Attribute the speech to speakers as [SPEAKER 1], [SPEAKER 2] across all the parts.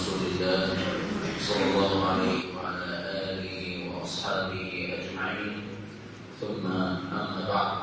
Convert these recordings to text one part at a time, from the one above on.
[SPEAKER 1] رسول الله صلى الله عليه وعلى آله وأصحابه أجمعين، ثم أما بعد.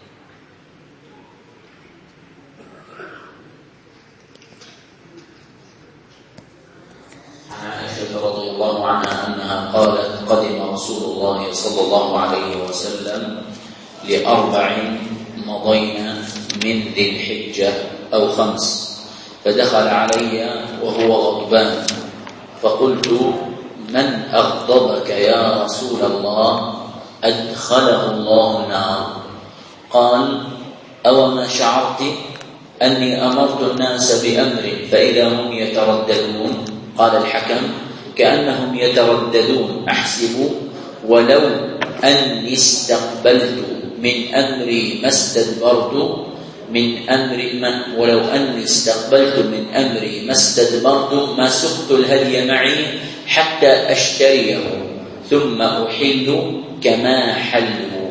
[SPEAKER 1] عن عائشة رضي الله عنها أنها قالت: قدم رسول الله صلى الله عليه وسلم ل4 مضين من ذي الحجة أو 5، فدخل علي وهو غضبان، فقلت: من أغضبك يا رسول الله؟ أدخله الله النار. قال: أوما شعرت أني أمرت الناس بأمر فإذا هم يترددون؟ قال الحكم: كأنهم يترددون، أحسب ولو أني استقبلت من أمري ما استدبرت ولو أني استقبلت من أمري ما استدبرت ما سقت الهدي معي حتى أشتريه ثم أحل كما حلوا.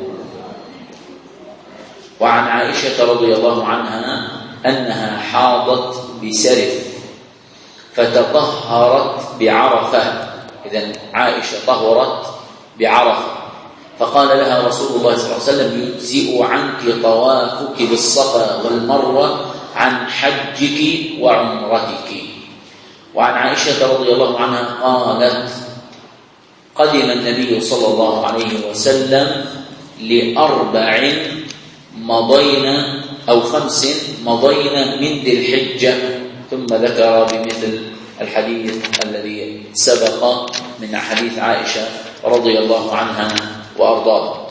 [SPEAKER 1] وعن عائشة رضي الله عنها أنها حاضت بسرف فتطهرت بعرفة، إذن عائشة طهرت بعرفة، فقال لها رسول الله صلى الله عليه وسلم: يجزئ عنك طوافك بالصفا والمروة عن حجك وعمرتك. وعن عائشة رضي الله عنها قالت: قدم النبي صلى الله عليه وسلم ل4 مضين أو 5 مضين من ذي الحجة، ثم ذكر بمثل الحديث الذي سبق من حديث عائشة رضي الله عنها وأرضاها.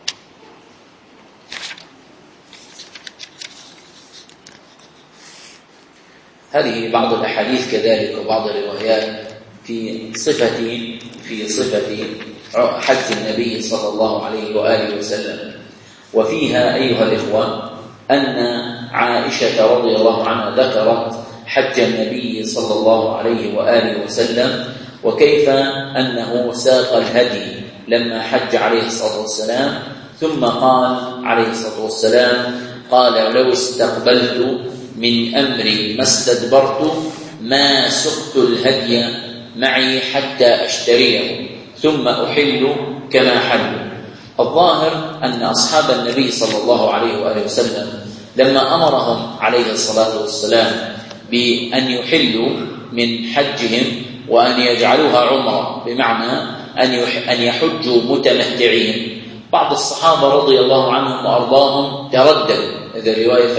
[SPEAKER 1] هذه بعض الأحاديث كذلك وبعض الروايات في صفة حج النبي صلى الله عليه وآله وسلم، وفيها أيها الإخوة أن عائشة رضي الله عنها ذكرت حج النبي صلى الله عليه وآله وسلم، وكيف أنه ساق الهدي لما حج عليه الصلاة والسلام، ثم قال عليه الصلاة والسلام: قال: لو استقبلت من أمري ما استدبرت ما سقت الهدي معي حتى أشتريه ثم أحل كما حلوا. الظاهر أن أصحاب النبي صلى الله عليه وآله وسلم لما أمرهم عليه الصلاة والسلام بأن يحلوا من حجهم وأن يجعلوها عمرة، بمعنى أن يحجوا متمتعين، بعض الصحابة رضي الله عنهم وأرضاهم ترددوا، هذه الرواية: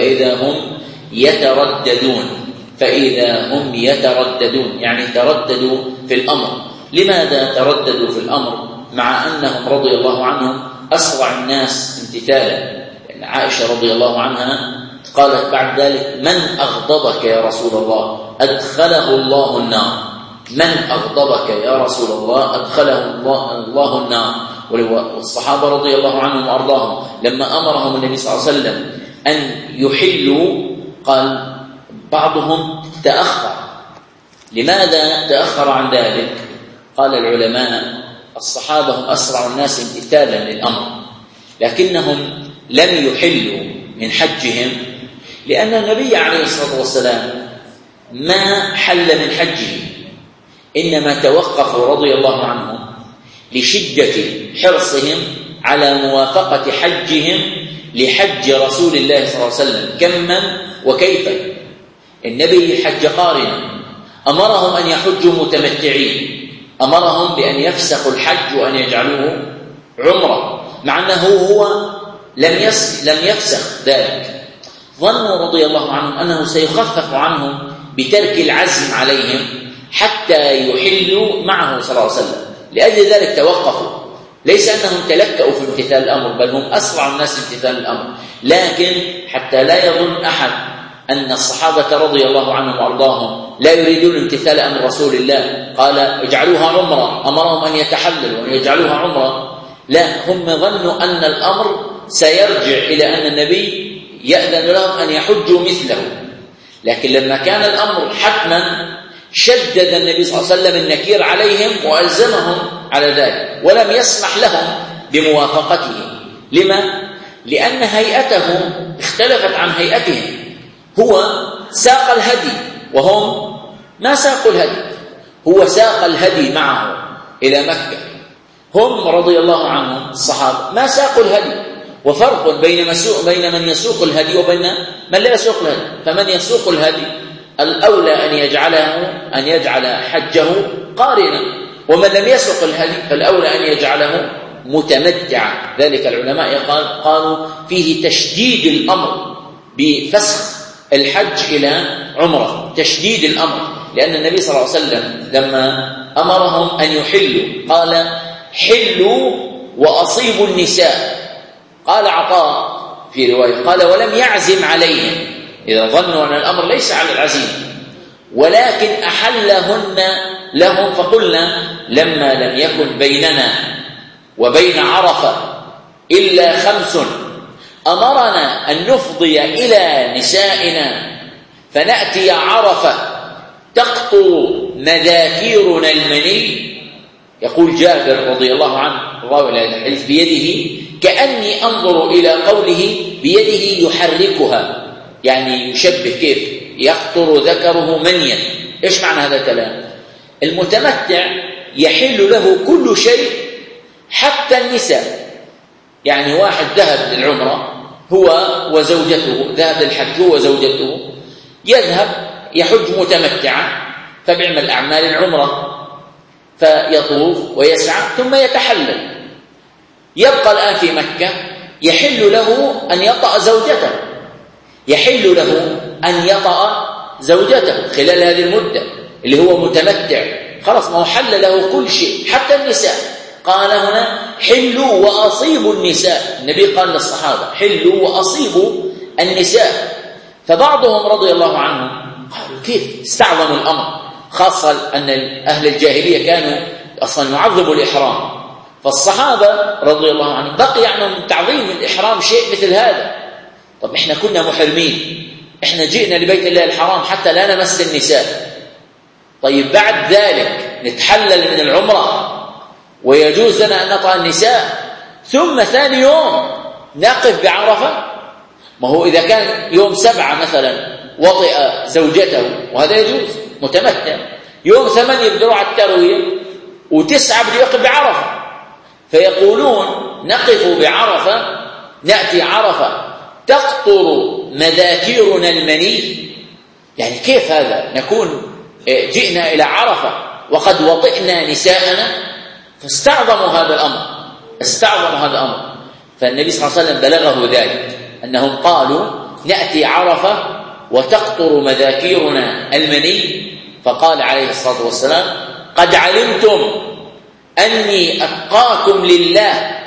[SPEAKER 1] فإذا هم يترددون، يعني ترددوا في الأمر. لماذا ترددوا في الأمر مع أنهم رضي الله عنهم أسرع الناس امتثالا؟ لأن عائشة رضي الله عنها قالت بعد ذلك: من أغضبك يا رسول الله؟ أدخله الله النار. من أغضبك يا رسول الله؟ أدخله الله النار. والصحابة رضي الله عنهم وأرضاهم لما أمرهم النبي صلى الله عليه وسلم أن يحلوا، قال بعضهم تأخر. لماذا تأخر عن ذلك؟ قال العلماء: الصحابة هم أسرع الناس امتثالا للأمر، لكنهم لم يحلوا من حجهم لأن النبي عليه الصلاة والسلام ما حل من حجه، إنما توقفوا رضي الله عنهم لشدة حرصهم على موافقة حجهم لحج رسول الله صلى الله عليه وسلم كما وكيف. النبي حج قارنا، أمرهم أن يحجوا متمتعين، أمرهم بأن يفسخوا الحج وأن يجعلوه عمرة، مع أنه هو لم يفسخ ذلك. ظنوا رضي الله عنهم أنه سيخفف عنهم بترك العزم عليهم حتى يحلوا معه صلى الله عليه وسلم، لأجل ذلك توقفوا. ليس أنهم تلكأوا في امتثال الأمر، بل هم أسرع الناس امتثال الأمر، لكن حتى لا يظن أحد أن الصحابة رضي الله عنهم وأرضاهم لا يريدون امتثال أمر رسول الله، قال: اجعلوها عمرة، أمرهم أن يتحللوا وأن يجعلوها عمرة. لا، هم ظنوا أن الأمر سيرجع إلى أن النبي يأذن لهم أن يحجوا مثله، لكن لما كان الأمر حتما شدد النبي صلى الله عليه وسلم النكير عليهم وألزمهم على ذلك، ولم يسمح لهم بموافقته. لما؟ لأن هيئتهم اختلفت عن هيئتهم. هو ساق الهدي وهم ما ساقوا الهدي، هو ساق الهدي معه إلى مكة. هم رضي الله عنهم الصحابة ما ساقوا الهدي، وفرق بين من يسوق الهدي وبين من لا يسوق الهدي. فمن يسوق الهدي الأولى أن يجعل حجه قارنا، ومن لم يسوق الهدي فالأولى أن يجعله متمتعا. ذلك العلماء قالوا فيه تشديد الأمر بفسخ الحج إلى عمرة، تشديد الأمر، لأن النبي صلى الله عليه وسلم لما أمرهم أن يحلوا قال حلوا وأصيبوا النساء. قال عطاء في رواية قال ولم يعزم عليهم، إذا ظنوا أن الأمر ليس على العزيمة، ولكن أحلهن لهم. فقلنا لما لم يكن بيننا وبين عرفة إلا 5 أمرنا أن نفضي إلى نسائنا فنأتي عرفة تقطر مذاكيرنا المني. يقول جابر رضي الله عنه راوي هذا الحديث بيده كأني أنظر إلى قوله بيده يحركها، يعني يشبه كيف يقطر ذكره منيا. إيش معنى هذا الكلام؟ المتمتع يحل له كل شيء حتى النساء. يعني واحد ذهب للعمرة هو وزوجته، ذهب للحج هو وزوجته، يذهب يحج متمتعا فبيعمل أعمال العمرة فيطوف ويسعى ثم يتحلل. يبقى الآن في مكة يحل له أن يطأ زوجته، يحل له أن يطأ زوجته خلال هذه المدة اللي هو متمتع، خلاص ما هو حل له كل شيء حتى النساء. قال هنا حلوا وأصيبوا النساء، النبي قال للصحابة حلوا وأصيبوا النساء. فبعضهم رضي الله عنهم قالوا كيف استعظموا الأمر، خاصة أن أهل الجاهلية كانوا أصلا يعظموا الإحرام، فالصحابة رضي الله عنهم بقي عنهم من تعظيم الإحرام شيء مثل هذا. طب إحنا كنا محرمين، إحنا جئنا لبيت الله الحرام حتى لا نمس النساء، طيب بعد ذلك نتحلل من العمرة ويجوز لنا أن نطأ النساء، ثم ثاني يوم نقف بعرفة؟ ما هو إذا كان يوم 7 مثلا وطئ زوجته وهذا يجوز متمتع، يوم 8 بده يروح على التروية و9 بده يقف بعرفة، فيقولون نقف بعرفة، نأتي عرفة تقطر مذاكيرنا المني. يعني كيف هذا؟ نكون جئنا إلى عرفة وقد وطئنا نساءنا. فاستعظموا هذا الأمر، استعظموا هذا الأمر. فالنبي صلى الله عليه وسلم بلغه ذلك أنهم قالوا نأتي عرفة وتقطر مذاكيرنا المني، فقال عليه الصلاة والسلام قد علمتم أني أتقاكم لله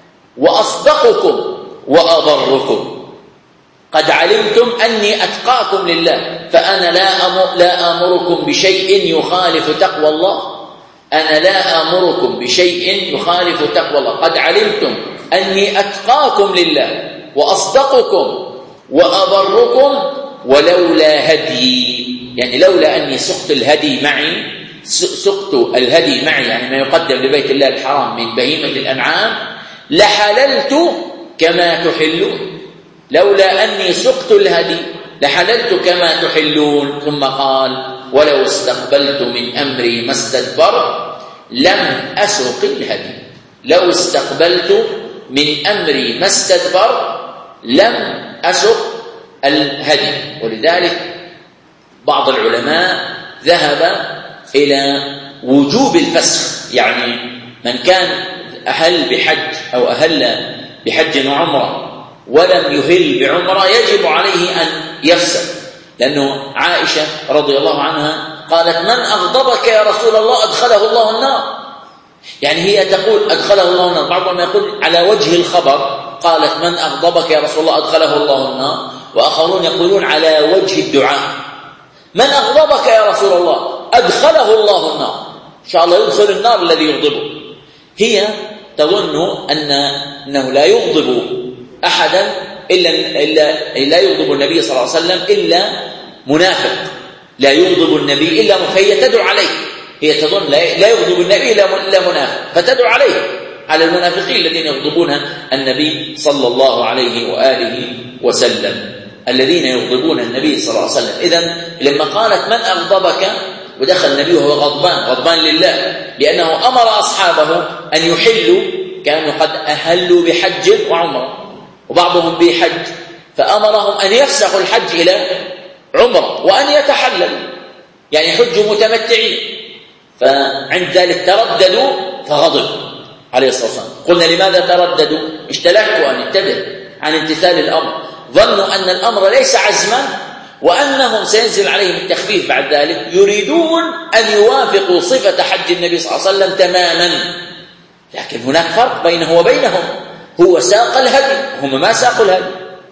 [SPEAKER 1] وأصدقكم وأبركم. قد علمتم أني أتقاكم لله، فأنا لا أمركم بشيء يخالف تقوى الله، أنا لا أمركم بشيء يخالف تقوى الله. قد علمتم أني أتقاكم لله وأصدقكم وأبركم ولولا هدي، يعني لولا أني سقت الهدي معي، سقت الهدي معي يعني ما يقدم لبيت الله الحرام من بهيمة الأنعام لحللت كما تحلون، لولا أني سقت الهدي لحللت كما تحلون. ثم قال ولو استقبلت من أمري ما استدبر لم أسق الهدي، لو استقبلت من أمري ما استدبر لم أسق الهدي. ولذلك بعض العلماء ذهب إلى وجوب الفسخ، يعني من كان أهل بحج أو أهل بحج وعمرة ولم يهل بعمرة يجب عليه أن يفسخ، لأنه عائشة رضي الله عنها قالت من أغضبك يا رسول الله أدخله الله النار، يعني هي تقول أدخله الله النار، بعضهم يقول على وجه الخبر قالت من أغضبك يا رسول الله أدخله الله النار، وآخرون يقولون على وجه الدعاء من أغضبك يا رسول الله أدخله الله النار، إن شاء الله يدخل النار الذي يغضبه. هي تظن أنه لا يغضب أحدا إلا لا يغضب النبي صلى الله عليه وسلم إلا منافق، لا يغضب النبي إلا فهي تدعو عليه، هي تظن لا يغضب النبي إلا منافق، فتدعو عليه على المنافقين الذين يغضبون النبي صلى الله عليه وآله وسلم، الذين يغضبون النبي صلى الله عليه وسلم. إذن لما قالت من أغضبك ودخل النبي وهو غضبان لله، لأنه أمر أصحابه أن يحلوا، كانوا قد أهلوا بحج وعمرة وبعضهم بحج، فأمرهم أن يفسخوا الحج إلى عمرة وأن يتحللوا، يعني حجوا متمتعين. فعند ذلك ترددوا فغضب عليه الصلاة والسلام. قلنا لماذا ترددوا؟ اشتلكوا أن ينتبه عن امتثال الأمر، ظنوا أن الأمر ليس عزما وأنهم سينزل عليهم التخفيف بعد ذلك، يريدون أن يوافقوا صفة حج النبي صلى الله عليه وسلم تماما. لكن هناك فرق بينه وبينهم، هو ساق الهدي، هم ما ساقوا الهدي،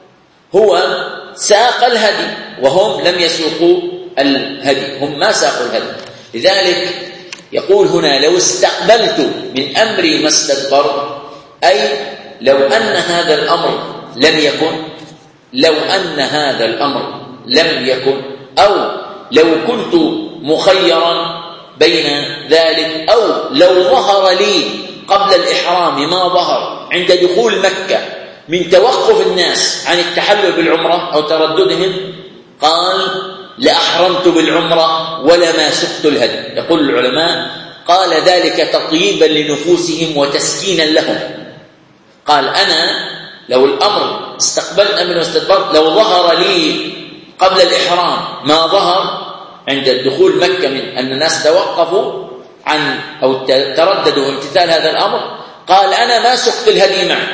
[SPEAKER 1] هو ساق الهدي وهم لم يسوقوا الهدي، هم ما ساقوا الهدي. لذلك يقول هنا: لو استقبلت من أمري ما استدبر، أي لو أن هذا الأمر لم يكن، لو أن هذا الأمر لم يكن، أو لو كنت مخيرا بين ذلك، أو لو ظهر لي قبل الإحرام ما ظهر عند دخول مكة من توقف الناس عن التحلل بالعمرة أو ترددهم، قال: لأحرمت بالعمرة ولما سقت الهدي. يقول العلماء: قال ذلك تطييبا لنفوسهم وتسكينا لهم. قال: أنا لو الأمر استقبلت أمر واستدبرت، لو ظهر لي قبل الإحرام ما ظهر عند الدخول مكة من أن الناس توقفوا عن أو ترددوا امتثال هذا الأمر، قال: أنا ما سقت الهدي معي،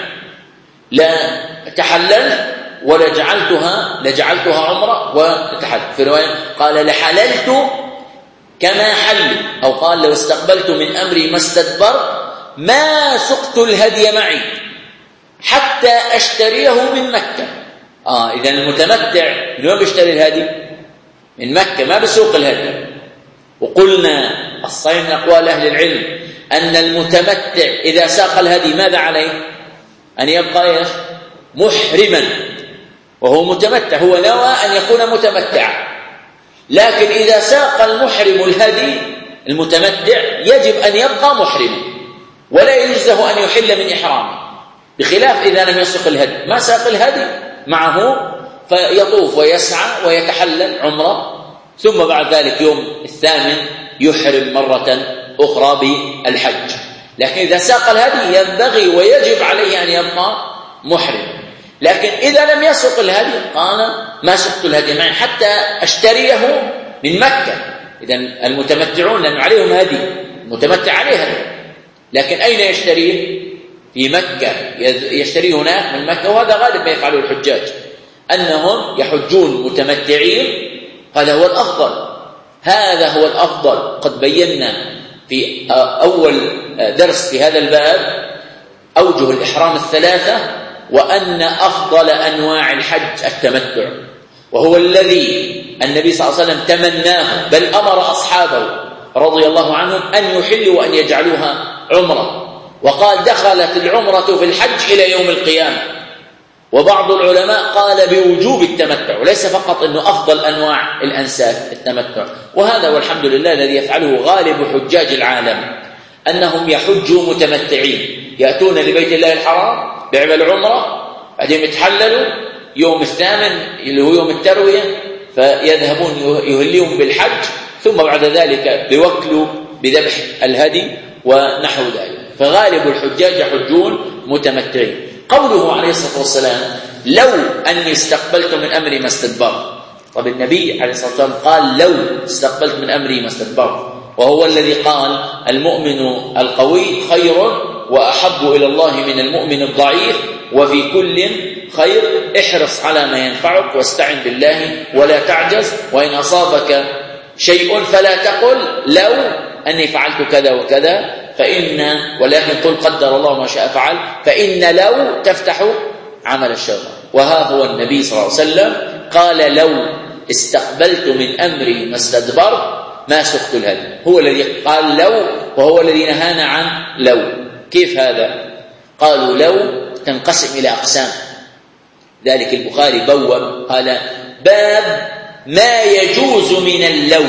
[SPEAKER 1] لا تحللت ولا لجعلتها عمرة وتحلل. في رواية قال: لحللت كما حل، أو قال: لو استقبلت من أمري ما استدبر ما سقت الهدي معي حتى أشتريه من مكة. إذن المتمتع من وين بيشتري الهدي؟ من مكة، ما بسوق الهدي. وقلنا الصحيح من أقوال أهل العلم أن المتمتع إذا ساق الهدي ماذا عليه؟ أن يبقى محرما وهو متمتع، هو نوى أن يكون متمتعا. لكن إذا ساق المحرم الهدي المتمتع يجب أن يبقى محرما ولا يجزه أن يحل من إحرامه، بخلاف إذا لم يسق الهدي، ما ساق الهدي معه فيطوف ويسعى ويتحلل عمره، ثم بعد ذلك يوم الثامن يحرم مرة أخرى بالحج. لكن إذا ساق الهدي ينبغي ويجب عليه أن يبقى محرم. لكن إذا لم يسق الهدي قال: ما سقت الهدي معي حتى أشتريه من مكة. إذن المتمتعون لأن عليهم هدي، المتمتع عليه هدي، لكن أين يشتريه؟ في مكة، يشتريه هناك من مكة. وهذا غالب ما يفعله الحجاج، أنهم يحجون متمتعين. هذا هو الأفضل، هذا هو الأفضل. قد بينا في أول درس في هذا الباب أوجه الإحرام الثلاثة، وأن أفضل أنواع الحج التمتع، وهو الذي النبي صلى الله عليه وسلم تمناه، بل أمر أصحابه رضي الله عنهم أن يحلوا وأن يجعلوها عمرة، وقال: دخلت العمرة في الحج إلى يوم القيامة. وبعض العلماء قال بوجوب التمتع، وليس فقط أنه أفضل أنواع الأنساك التمتع. وهذا والحمد لله الذي يفعله غالب حجاج العالم، أنهم يحجوا متمتعين، يأتون لبيت الله الحرام بعمل عمرة، بعدين يتحللوا يوم الثامن اللي هو يوم التروية، فيذهبون يهلون بالحج، ثم بعد ذلك بيوكلوا بذبح الهدي ونحو ذلك. فغالب الحجاج يحجون متمتعين. قوله عليه الصلاة والسلام: لو أني استقبلت من أمري ما استدبر. طب النبي عليه الصلاة والسلام قال: لو استقبلت من أمري ما استدبر، وهو الذي قال: المؤمن القوي خير وأحب إلى الله من المؤمن الضعيف، وفي كل خير، احرص على ما ينفعك واستعن بالله ولا تعجز، وإن أصابك شيء فلا تقل لو أني فعلت كذا وكذا، ولكن قل قدر الله ما شاء فعل، فإن لو تفتح عمل الشيطان. وها هو النبي صلى الله عليه وسلم قال: لو استقبلت من أمري ما استدبر ما سقت الهدي. هو الذي قال لو، وهو الذي نهانا عن لو. كيف هذا؟ قالوا لو تنقسم إلى أقسام. ذلك البخاري بوب قال: باب ما يجوز من اللو،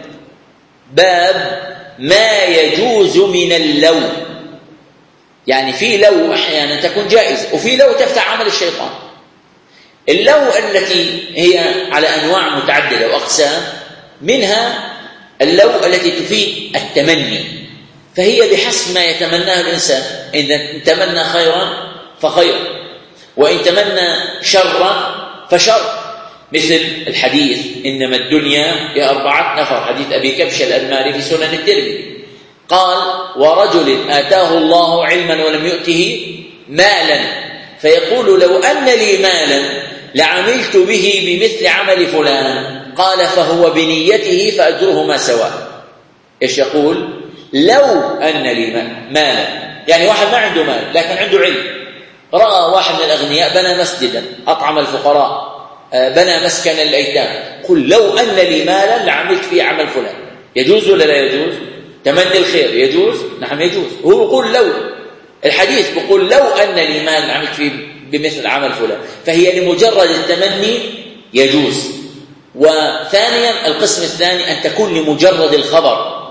[SPEAKER 1] باب ما يجوز من اللو. يعني في لو أحيانا تكون جائزة، وفي لو تفتح عمل الشيطان. اللو التي هي على أنواع متعددة وأقسام، منها اللو التي تفيد التمني، فهي بحسب ما يتمناه الإنسان، إن تمنى خيرا فخير، وإن تمنى شرا فشر. مثل الحديث إنما الدنيا ب4 نفر، حديث أبي كبش الأنماري في سنن الترمذي، قال ورجل آتاه الله علما ولم يؤته مالا فيقول لو أن لي مالا لعملت به بمثل عمل فلان، قال فهو بنيته فأجرهما سواء. إيش يقول؟ لو أن لي مالا، يعني واحد ما عنده مال لكن عنده علم، رأى واحد من الأغنياء بنى مسجدا، أطعم الفقراء، بنى مسكنا للأيتام، قل لو أن لي مالا لعملت فيه عمل فلان. يجوز ولا لا يجوز؟ تمني الخير يجوز؟ نعم يجوز. هو يقول لو، الحديث بيقول لو أن لي مال عملت فيه بمثل عمل فلان، فهي لمجرد التمني يجوز. وثانيا القسم الثاني أن تكون لمجرد الخبر،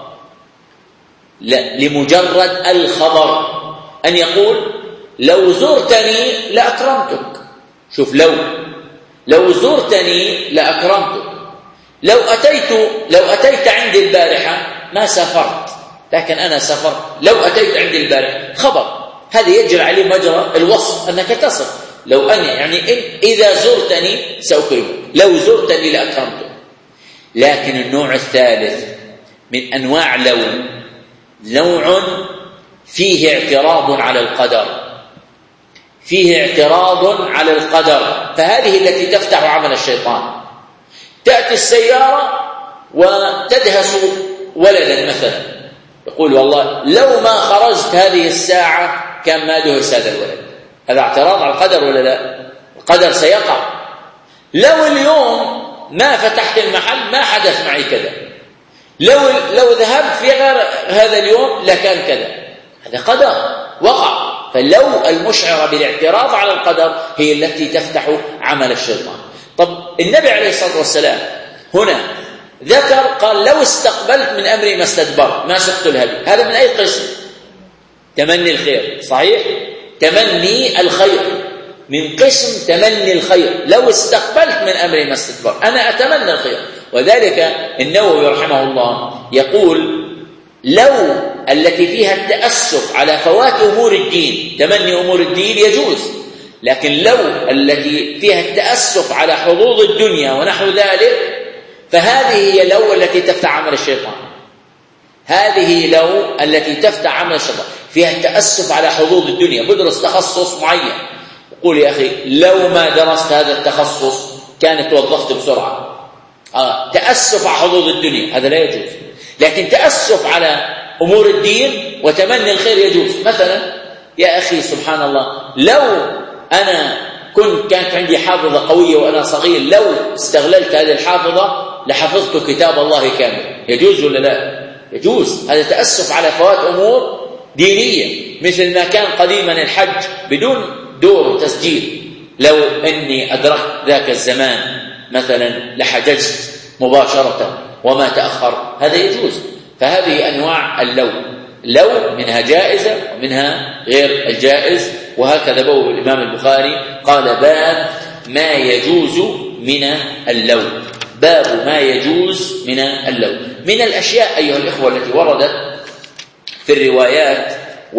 [SPEAKER 1] لا لمجرد الخبر، أن يقول لو زرتني لأكرمتك. شوف، لو زرتني لأكرمتك، لو أتيت عندي البارحة ما سافرت لكن أنا سافرت، لو أتيت عندي البارحة خبر، هذا يجري عليه مجرى الوصف أنك تصف. لو أن يعني إذا زرتني سأكرمك، لو زرتني لأكرمتك. لكن النوع الثالث من أنواع لو، نوع فيه اعتراض على القدر، فيه اعتراض على القدر، فهذه التي تفتح عمل الشيطان. تأتي السيارة وتدهس ولدا مثلا، يقول والله لو ما خرجت هذه الساعة كان ما دهس هذا الولد. هذا اعتراض على القدر ولا لا؟ القدر سيقع. لو اليوم ما فتحت المحل ما حدث معي كذا، لو ذهبت في غير هذا اليوم لكان كذا. هذا قدر وقع. فلو المشعرة بالاعتراض على القدر هي التي تفتح عمل الشيطان. طب النبي عليه الصلاة والسلام هنا ذكر قال لو استقبلت من أمري ما استدبرت ما سقت الهدي. هذا من أي قسم؟ تمني الخير، صحيح؟ تمني الخير من قسم تمني الخير. لو استقبلت من أمري ما استدبرت، أنا أتمنى الخير. وذلك النووي رحمه الله يقول لو التي فيها التأسف على فوات أمور الدين، تمني أمور الدين يجوز، لكن لو التي فيها التأسف على حظوظ الدنيا ونحو ذلك فهذه هي لو التي تفتح عمل الشيطان. هذه لو التي تفتح عمل الشيطان، فيها التأسف على حظوظ الدنيا. بدرس تخصص معين، يقول يا أخي لو ما درست هذا التخصص كانت توظفت بسرعة. تأسف على حظوظ الدنيا هذا لا يجوز، لكن تأسف على أمور الدين وتمني الخير يجوز. مثلا يا أخي سبحان الله، لو أنا كانت عندي حافظة قوية وأنا صغير، لو استغللت هذه الحافظة لحفظت كتاب الله كامل. يجوز ولا لا؟ يجوز. هذا تأسف على فوات أمور دينية، مثل ما كان قديما الحج بدون دور تسجيل. لو أني أدركت ذاك الزمان مثلا لحججت مباشرة وما تأخر، هذا يجوز. فهذه أنواع لو منها جائزة ومنها غير الجائز. وهكذا بوب الإمام البخاري قال باب ما يجوز من اللو، باب ما يجوز من اللو. من الأشياء أيها الإخوة التي وردت في الروايات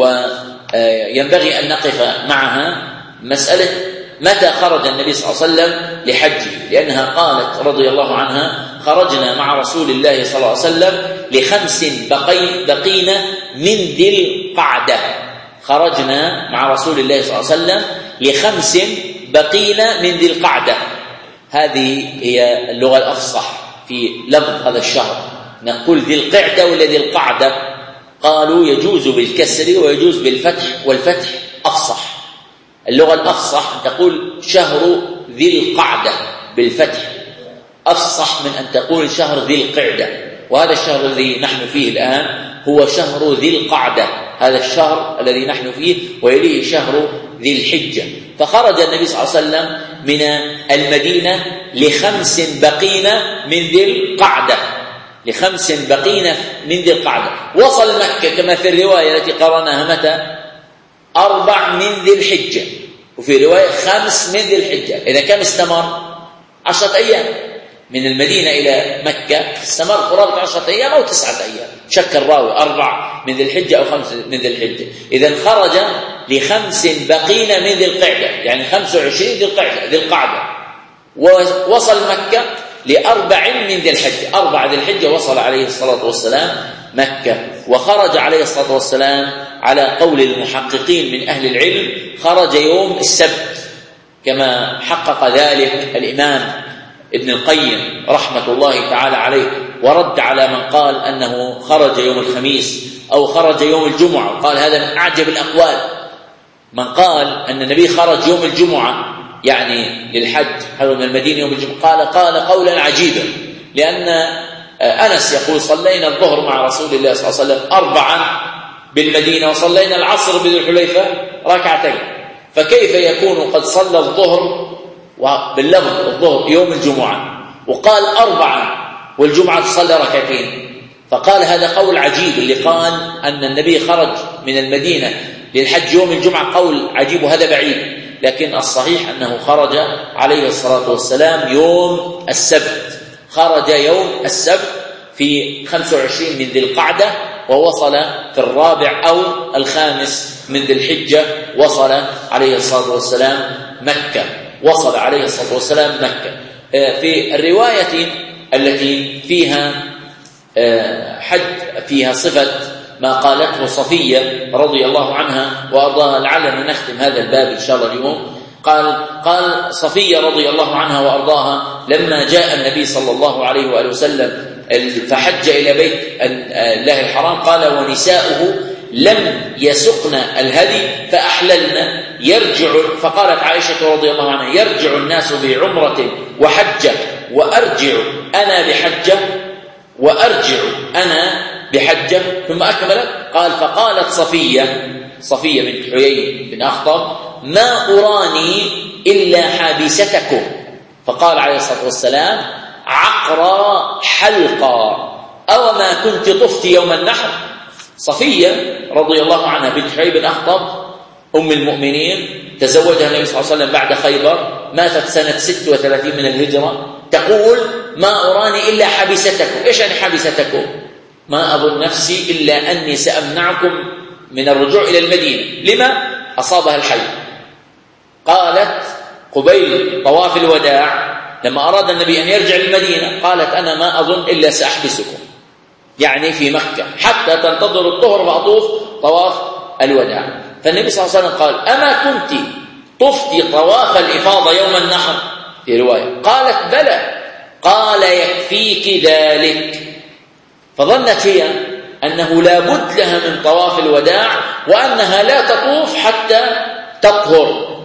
[SPEAKER 1] وينبغي أن نقف معها مسألة متى خرج النبي صلى الله عليه وسلم لحجه، لأنها قالت رضي الله عنها خرجنا مع رسول الله صلى الله عليه وسلم ل5 بقين من ذي القعدة. خرجنا مع رسول الله صلى الله عليه وسلم ل5 بقين من ذي القعدة. هذه هي اللغة الأفصح في لفظ هذا الشهر. نقول ذي القعدة ولا ذي القعدة؟ قالوا يجوز بالكسر ويجوز بالفتح، والفتح أفصح. اللغة الأفصح تقول شهر ذي القعدة بالفتح، أفصح من أن تقول شهر ذي القعدة. وهذا الشهر الذي نحن فيه الآن هو شهر ذي القعدة، هذا الشهر الذي نحن فيه، ويليه شهر ذي الحجة. فخرج النبي صلى الله عليه وسلم من المدينة ل5 بقين من ذي القعدة، ل5 بقين من ذي القعدة. وصل مكة كما في الرواية التي قرأناها متى؟ 4 من ذي الحجة، وفي رواية 5 من ذي الحجة. إذا كم استمر؟ 10 أيام. من المدينة إلى مكة استمر قرابة 10 أيام أو 9 أيام، شك الراوي 4 من ذي الحجة أو 5 من ذي الحجة. إذن خرج ل5 بقين من ذي القعدة، يعني 25 ذي القعدة، ووصل مكة ل4 من ذي الحجة، 4 ذي الحجة وصل عليه الصلاة والسلام مكة. وخرج عليه الصلاة والسلام على قول المحققين من أهل العلم خرج يوم السبت، كما حقق ذلك الإمام ابن القيم رحمة الله تعالى عليه، ورد على من قال أنه خرج يوم الخميس أو خرج يوم الجمعة، قال هذا من أعجب الأقوال. من قال أن النبي خرج يوم الجمعة يعني للحج، خرج من المدينة يوم الجمعة، قال قولا عجيبا، لأن أنس يقول صلينا الظهر مع رسول الله صلى الله عليه وسلم 4 بالمدينة، وصلينا العصر بذي الحليفة 2، فكيف يكون قد صلى الظهر وباللفظ الظهر يوم الجمعة وقال 4 والجمعة تصلى 2؟ فقال هذا قول عجيب، اللي قال أن النبي خرج من المدينة للحج يوم الجمعة قول عجيب وهذا بعيد، لكن الصحيح أنه خرج عليه الصلاة والسلام يوم السبت، خرج يوم السبت في 25 من ذي القعدة، ووصل في 4 أو 5 من ذي الحجة وصل عليه الصلاة والسلام مكة، وصل عليه الصلاة والسلام مكة. في الرواية التي فيها حج فيها صفة ما قالته صفية رضي الله عنها وأرضاها، لعلنا نختم هذا الباب إن شاء الله اليوم. قال صفية رضي الله عنها وأرضاها لما جاء النبي صلى الله عليه وآله وسلم فحج إلى بيت الله الحرام، قال ونساؤه لم يسقن الهدي فأحللن فقالت عائشة رضي الله عنها يرجع الناس بعمرة وحجة وأرجع أنا بحجة ثم أكملت. قال فقالت صفية بنت حيي بن أخطب ما أراني إلا حابستكم، فقال عليه الصلاة والسلام عقرى حلقا أو ما كنت طفت يوم النحر. صفية رضي الله عنها بنت حيي بن أخطب أم المؤمنين، تزوجها النبي صلى الله عليه وسلم بعد خيبر، ماتت سنة 36 من الهجرة، تقول ما أراني إلا حبستكم. إيش يعني حبستكم؟ ما أظن نفسي إلا أني سأمنعكم من الرجوع إلى المدينة. لما؟ أصابها الحي. قالت قبيل طواف الوداع لما أراد النبي أن يرجع للمدينة قالت أنا ما أظن إلا سأحبسكم، يعني في مكة حتى تنتظر الطهر فأطوف طواف الوداع. فالنبي صلى الله عليه وسلم قال أما كنت طفتي طواف الإفاضة يوم النحر؟ في رواية قالت بلى. قال يكفيك ذلك. فظنت هي أنه لا بد لها من طواف الوداع وأنها لا تطوف حتى تطهر،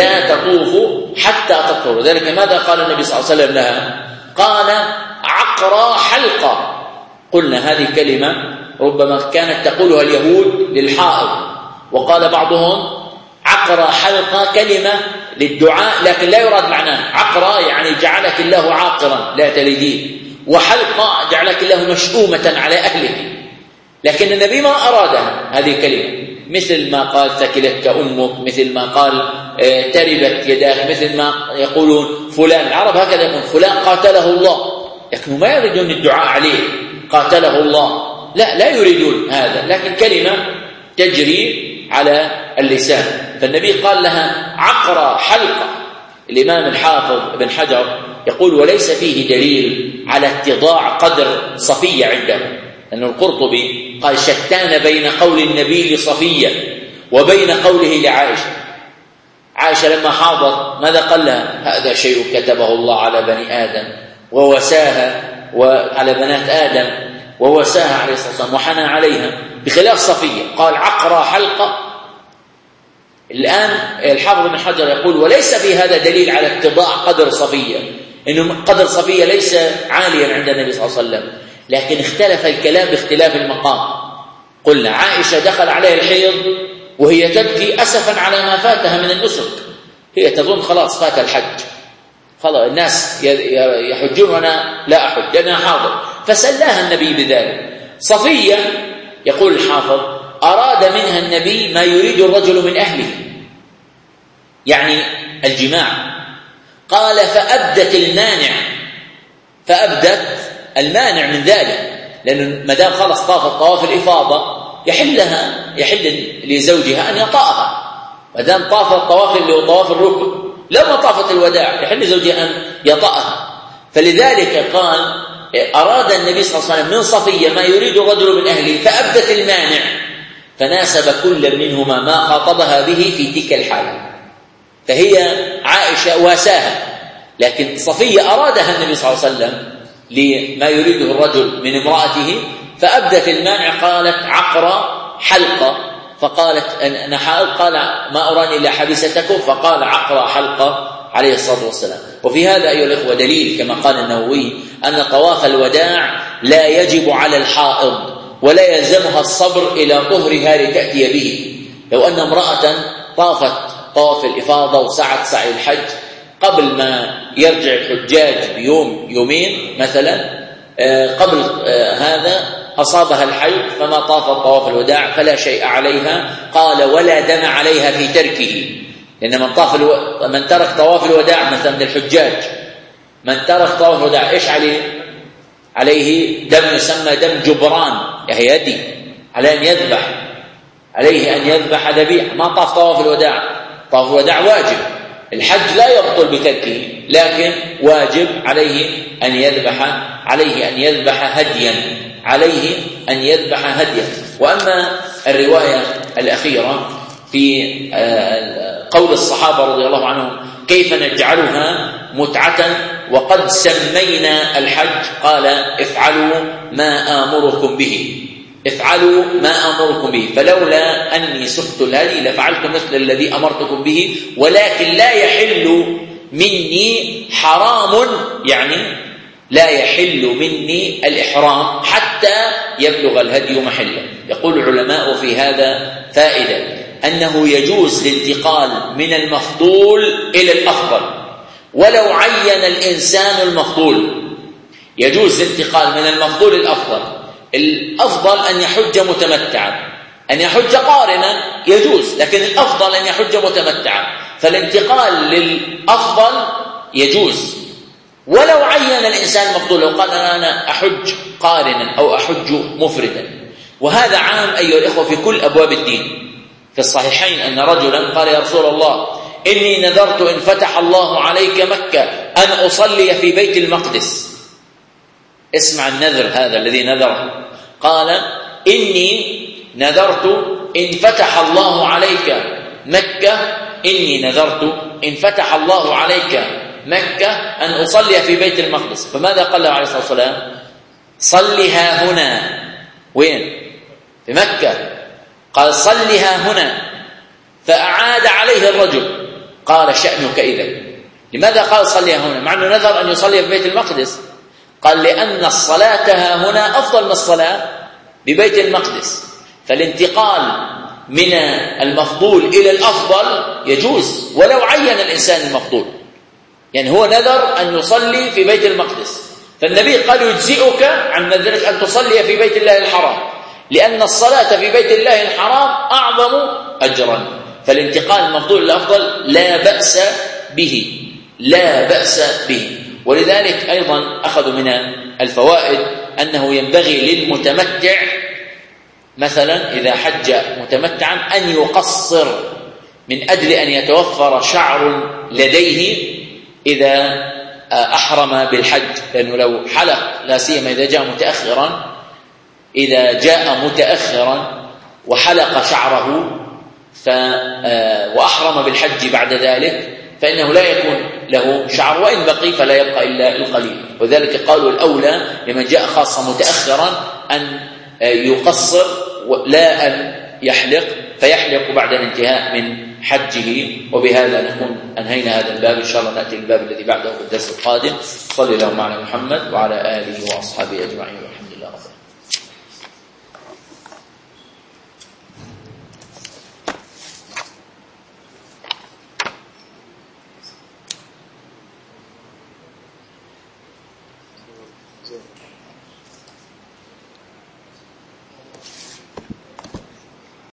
[SPEAKER 1] ذلك ماذا قال النبي صلى الله عليه وسلم لها؟ قال عقرى حلقة. قلنا هذه كلمة ربما كانت تقولها اليهود للحائض، وقال بعضهم عقرى حلقة كلمة للدعاء لكن لا يراد معناه. عقرى يعني جعلك الله عاقرا لا تلدين، وحلقة جعلك الله مشؤومة على أهلك، لكن النبي ما أرادها هذه الكلمة، مثل ما قال ثكلتك أمك، مثل ما قال تربت يداك، مثل ما يقولون فلان. العرب هكذا يقول فلان قاتله الله، لكن ما يريدون الدعاء عليه قاتله الله، لا يريدون هذا، لكن كلمة تجري على اللسان. فالنبي قال لها عقرى حلقة. الإمام الحافظ ابن حجر يقول وليس فيه دليل على اتضاع قدر صفية عنده، لأن القرطبي قال شتان بين قول النبي لصفية وبين قوله لعائشة. عائشة لما حاضت ماذا قال لها؟ هذا شيء كتبه الله على بني آدم ووساها، وعلى بنات آدم ووساها عليه الصلاة والسلام وحنى عليها، بخلاف صفية قال عقرى حلقة. الآن الحافظ بن حجر يقول وليس في هذا دليل على اتضاع قدر صفية، إنه قدر صفية ليس عاليا عند النبي صلى الله عليه وسلم، لكن اختلف الكلام باختلاف المقام. قلنا عائشة دخل عليها الحيض وهي تبكي أسفا على ما فاتها من النسك، هي تظن خلاص فات الحج، خلاص الناس يحجون وأنا لا أحج أنا حاضر، فسلاها النبي بذلك. صفية يقول الحافظ أراد منها النبي ما يريد الرجل من أهله، يعني الجماع. قال فأبدت المانع، فأبدت المانع من ذلك، لأنه ما دام خلص طافت طواف الإفاضة يحل لزوجها أن يطأها، ما دام طافت الطواف اللي هو طواف الركن، لما طافت الوداع يحل لزوجها أن يطأها. فلذلك قال أراد النبي صلى الله عليه وسلم من صفية ما يريد الرجل من أهله فأبدت المانع، فناسب كل منهما ما خاطبها به في تلك الحالة. فهي عائشة واساها، لكن صفية أرادها النبي صلى الله عليه وسلم لما يريده الرجل من امرأته، فأبدت المانع، قالت عقرة حلقة، فقالت أنا حائض، قال ما أراني إلا حبيستكم، فقال عقرة حلقة عليه الصلاة والسلام. وفي هذا أيها الإخوة دليل كما قال النووي أن طواف الوداع لا يجب على الحائض ولا يلزمها الصبر إلى طهرها لتأتي به. لو أن امرأة طافت طواف الإفاضة وسعت سعي الحج قبل ما يرجع الحجاج بيوم يومين مثلا، قبل هذا أصابها الحيض فما طافت طواف الوداع فلا شيء عليها. قال ولا دم عليها في تركه، لأن من ترك طواف الوداع مثلا من الحجاج، من ترك طواف الوداع إيش عليه؟ عليه دم يسمى دم جبران، يعني يدي عليه أن يذبح، عليه أن يذبح ذبيحة. ما طاف طواف الوداع، طواف الوداع واجب، الحج لا يبطل بتركه لكن واجب، عليه أن يذبح هديا، عليه أن يذبح هديا. وأما الرواية الأخيرة في قول الصحابة رضي الله عنهم كيف نجعلها متعة وقد سمينا الحج، قال افعلوا ما آمركم به، افعلوا ما أمركم به، فلولا أني سقت الهدي لفعلت مثل الذي أمرتكم به، ولكن لا يحل مني حرام، يعني لا يحل مني الإحرام حتى يبلغ الهدي محله. يقول العلماء في هذا فائدة أنه يجوز الانتقال من المفضول إلى الأفضل ولو عين الإنسان المفضول، يجوز الانتقال من المفضول إلى الأفضل. الأفضل أن يحج متمتعا، أن يحج قارنا يجوز، لكن الأفضل أن يحج متمتعا، فالانتقال للأفضل يجوز ولو عين الإنسان المفضول، لو قال أنا أحج قارنا أو أحج مفردا. وهذا عام أيها الإخوة في كل أبواب الدين. في الصحيحين أن رجلا قال يا رسول الله إني نذرت إن فتح الله عليك مكة أن أصلي في بيت المقدس. اسمع النذر هذا الذي نذره، قال إني نذرت إن فتح الله عليك مكة، إني نذرت إن فتح الله عليك مكة أن أصلي في بيت المقدس. فماذا قال له عليه الصلاة والسلام؟ صلها هنا. وين؟ في مكة. قال صلها هنا، فأعاد عليه الرجل، قال شأنك إذن. لماذا قال صلها هنا مع أنه نذر أن يصلي في بيت المقدس؟ قال لأن الصلاة ها هنا أفضل من الصلاة ببيت المقدس، فالانتقال من المفضول إلى الأفضل يجوز ولو عين الإنسان المفضول. يعني هو نذر أن يصلي في بيت المقدس، فالنبي قال يجزئك عن نذرك أن تصلي في بيت الله الحرام، لأن الصلاة في بيت الله الحرام أعظم أجرا. فالانتقال المفضول للأفضل لا بأس به، لا بأس به. ولذلك أيضا أخذوا من الفوائد أنه ينبغي للمتمتع مثلا إذا حج متمتعا أن يقصر من أجل أن يتوفر شعر لديه إذا أحرم بالحج، لأنه لو حلق لا سيما إذا جاء متأخرا، إذا جاء متأخرا وحلق شعره وأحرم بالحج بعد ذلك فإنه لا يكون له شعر، وإن بقي فلا يبقى إلا القليل. وذلك قالوا الأولى لمن جاء خاصة متأخرا أن يقصر لا أن يحلق، فيحلق بعد الانتهاء من حجه. وبهذا نكون أنهينا هذا الباب، إن شاء الله نأتي الباب الذي بعده في الدرس القادم. صلى الله على محمد وعلى آله وأصحابه أجمعين.